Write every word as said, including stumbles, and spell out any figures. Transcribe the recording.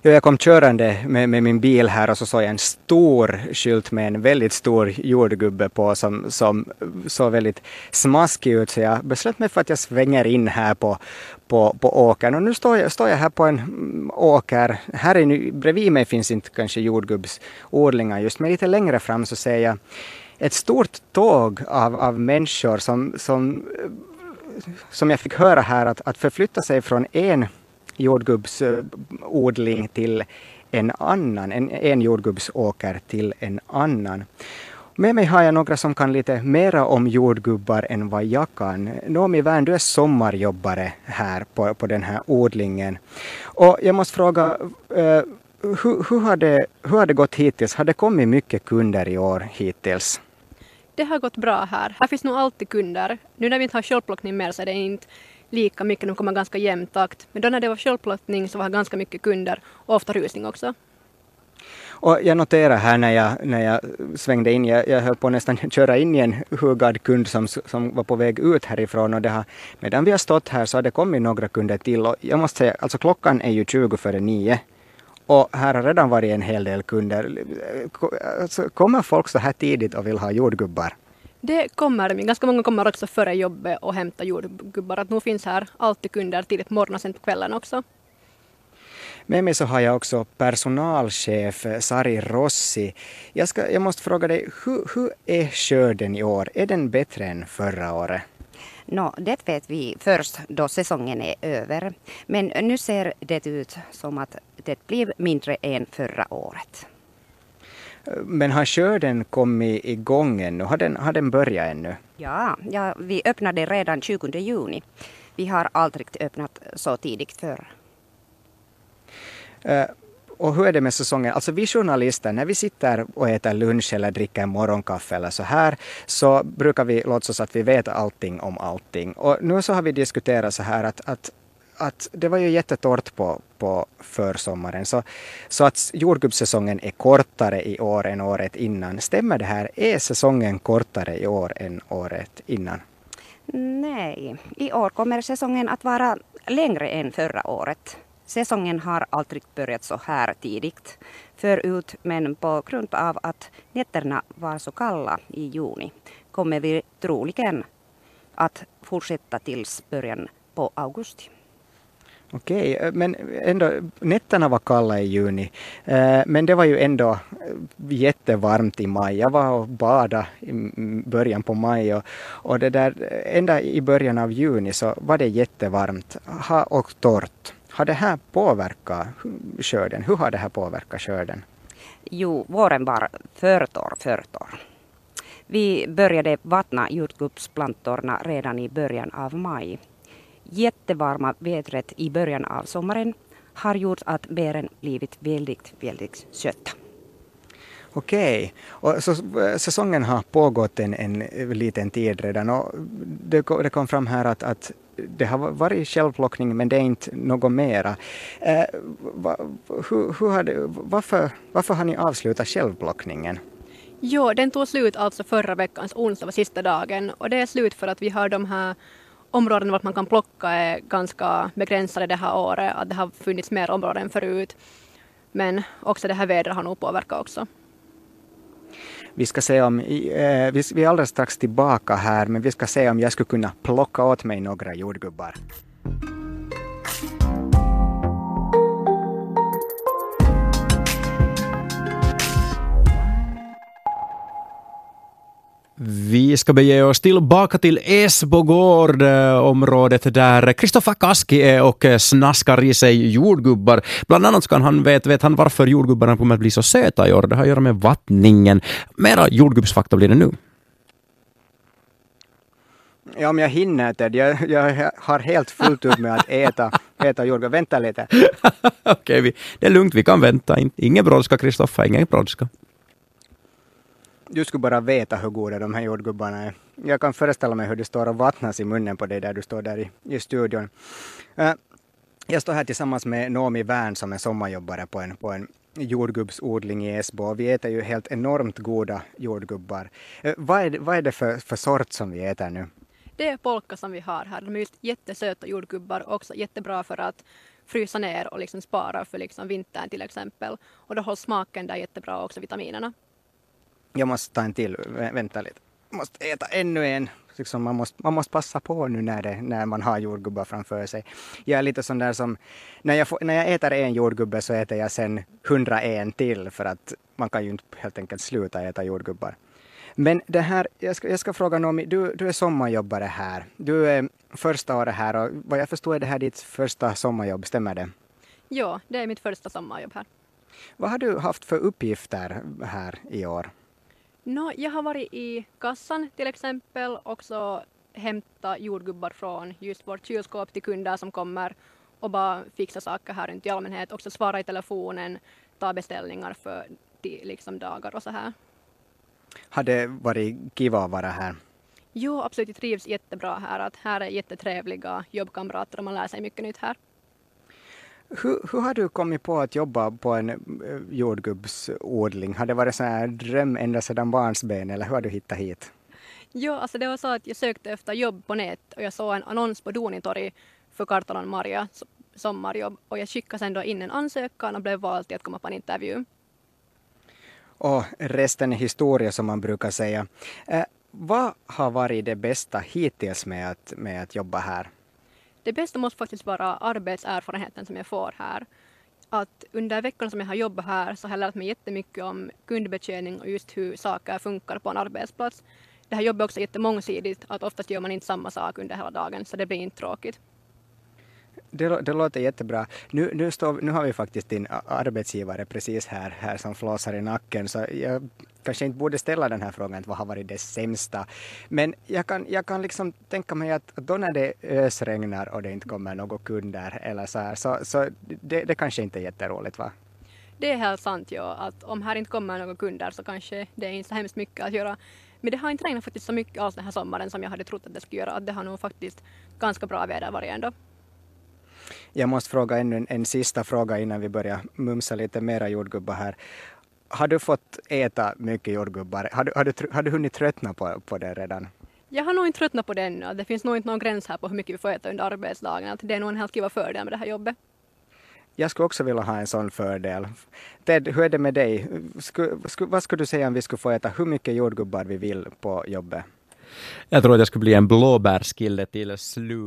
Jo, jag kom körande med, med min bil här och så såg jag en stor skylt med en väldigt stor jordgubbe på som, som såg väldigt smaskig ut. Så jag beslöt mig för att jag svänger in här på, på, på åkern. Och nu står jag, står jag här på en åker. Här är nu, bredvid mig finns inte kanske jordgubbsodlingar just, men lite längre fram så ser jag ett stort tåg av, av människor som, som, som jag fick höra här att, att förflytta sig från en jordgubbsodling till en annan, en, en jordgubbsåker till en annan. Med mig har jag några som kan lite mera om jordgubbar än vad jag kan. Noomi Wern, du är sommarjobbare här på, på den här odlingen. Och jag måste fråga, uh, hur, hur, har det, hur har det gått hittills? Har det kommit mycket kunder i år hittills? Det har gått bra här. Här finns nog alltid kunder. Nu när vi inte har självplockning mer så är det inte lika mycket, de kommer ganska jämn takt. Men då när det var självplockning så var det ganska mycket kunder och ofta rusning också. Och jag noterar här när jag, när jag svängde in, jag, jag höll på nästan köra in i en hugad kund som, som var på väg ut härifrån. Och det har, medan vi har stått här så har det kommit några kunder till. Och jag måste säga, alltså klockan är ju tjugo före nio. Och här har redan varit en hel del kunder. Alltså, kommer folk så här tidigt och vill ha jordgubbar? Det kommer de. Ganska många kommer också före jobbet och hämta jordgubbar. Att nu finns här alltid kunder tidigt på morgonen och sen på kvällen också. Med mig så har jag också personalchef Sari Rossi. Jag, ska, jag måste fråga dig, hur, hur är skörden i år? Är den bättre än förra året? No, det vet vi först då säsongen är över. Men nu ser det ut som att det blir mindre än förra året. Men har skörden kommit igång ännu? Har den, har den börjat ännu? Ja, ja, vi öppnade redan tjugonde juni. Vi har aldrig öppnat så tidigt förr. Uh, och hur är det med säsongen? Alltså vi journalister, när vi sitter och äter lunch eller dricker morgonkaffe eller så här, så brukar vi låtsas att vi vet allting om allting. Och nu så har vi diskuterat så här att, att, att det var ju jättetorrt på, på försommaren. Så, så att jordgubbssäsongen är kortare i år än året innan. Stämmer det här? Är säsongen kortare i år än året innan? Nej, i år kommer säsongen att vara längre än förra året. Säsongen har aldrig börjat så här tidigt förut, men på grund av att nätterna var så kalla i juni kommer vi troligen att fortsätta tills början på augusti. Okej, men ändå, nätterna var kalla i juni, men det var ju ändå jättevarmt i maj. Jag var och badade i början på maj och, och det där, ända i början av juni så var det jättevarmt och torrt. Har det här påverkat skörden? Hur har det här påverkat skörden? Jo, våren var för torr, för torr. Vi började vattna jordgubbsplantorna redan i början av maj. Jättevarma vädret i början av sommaren har gjort att bären blivit väldigt, väldigt söta. Okej, och så, säsongen har pågått en, en liten tid redan och det, det kom fram här att, att det har varit självplockning men det är inte något mera. Eh, va, hur, hur har det, varför, varför har ni avslutat självplockningen? Jo, den tog slut alltså förra veckans onsdag var sista dagen och det är slut för att vi har de här områden vart man kan plocka är ganska begränsade det här året, att det har funnits mer områden förut. Men också det här vädret har nog påverkat också. Vi ska se om, eh, vi, vi är alldeles strax tillbaka här, men vi ska se om jag skulle kunna plocka åt mig några jordgubbar. Vi ska bege oss tillbaka till Esbogård, området där Kristoffer Kaski är och snaskar i sig jordgubbar. Bland annat kan han vet, vet han varför jordgubbarna kommer att bli så söta i år. Det har att göra med vattningen. Mera jordgubbsfakta blir det nu. Ja, om jag hinner det. Jag, jag har helt fullt upp med att äta, äta jordgubbar. Vänta lite. Okej, okay, det är lugnt. Vi kan vänta. Ingen brådska, Kristoffer. Ingen brådska. Du skulle bara veta hur goda de här jordgubbarna är. Jag kan föreställa mig hur det står och vattnas i munnen på dig där du står där i, i studion. Uh, jag står här tillsammans med Noomi Wern som är sommarjobbare på en, på en jordgubbsodling i Esbo. Vi äter ju helt enormt goda jordgubbar. Uh, vad, är det, vad är det för, för sort som vi äter nu? Det är polka som vi har här. De är just jättesöta jordgubbar och också jättebra för att frysa ner och liksom spara för liksom vintern till exempel. Och då hålls smaken där jättebra och också vitaminerna. Jag måste ta en till, Vä- vänta lite. Jag måste äta ännu en. Liksom man, måste, man måste passa på nu när, det, när man har jordgubbar framför sig. Jag är lite sån där som, när jag, får, när jag äter en jordgubbe så äter jag sen hundraen till, för att man kan ju inte helt enkelt sluta äta jordgubbar. Men det här, jag ska, jag ska fråga Noomi, du, du är sommarjobbare här. Du är första året här och vad jag förstår är det här ditt första sommarjobb, stämmer det? Ja, det är mitt första sommarjobb här. Vad har du haft för uppgifter här i år? No, jag har varit i kassan till exempel, också hämta jordgubbar från just vårt kylskåp till kunder som kommer och bara fixa saker här runt i allmänhet. Också svara i telefonen, ta beställningar för de liksom dagar och så här. Har det varit kiva att vara här? Jo, absolut, jag trivs jättebra här. Att här är jättetrevliga jobbkamrater och man lär sig mycket nytt här. Hur, hur har du kommit på att jobba på en uh, jordgubbsodling? Har det varit så här dröm ända sedan barnsben eller hur har du hittat hit? Jo, alltså det var så att jag sökte efter jobb på nät och jag såg en annons på Dunitori för Kartalan Maria sommarjobb och jag skickade sedan då in en ansökan och blev vald till att komma på en intervju. Och resten är historia som man brukar säga. Uh, vad har varit det bästa hittills med att, med att jobba här? Det bästa måste faktiskt vara arbetserfarenheten som jag får här. Att under veckorna som jag har jobbat här så har jag lärt mig jättemycket om kundbetjäning och just hur saker funkar på en arbetsplats. Det här jobbet är också jättemångsidigt, att oftast gör man inte samma sak under hela dagen så det blir inte tråkigt. Det, det låter jättebra. Nu, nu, står, nu har vi faktiskt din arbetsgivare precis här, här som flåsar i nacken, så jag kanske inte borde ställa den här frågan, vad har varit det sämsta. Men jag kan, jag kan liksom tänka mig att då när det ösregnar och det inte kommer några kunder eller så här, så, så det, det kanske inte är jätteroligt, va? Det är helt sant, ja, att om här inte kommer några kunder så kanske det är inte så hemskt mycket att göra. Men det har inte regnat faktiskt så mycket alls den här sommaren som jag hade trott att det skulle göra. Att det har nog faktiskt ganska bra väder varje ändå. Jag måste fråga ännu en, en sista fråga innan vi börjar mumsa lite mera jordgubbar här. Har du fått äta mycket jordgubbar? Har du, har du, har du hunnit tröttna på, på det redan? Jag har nog inte tröttnat på det ännu. Det finns nog inte någon gräns här på hur mycket vi får äta under arbetsdagen. Att det är nog en helt kiva fördel med det här jobbet. Jag skulle också vilja ha en sån fördel. Ted, hur är det med dig? Sku, sku, vad skulle du säga om vi skulle få äta hur mycket jordgubbar vi vill på jobbet? Jag tror att jag skulle bli en blåbärskille till slut.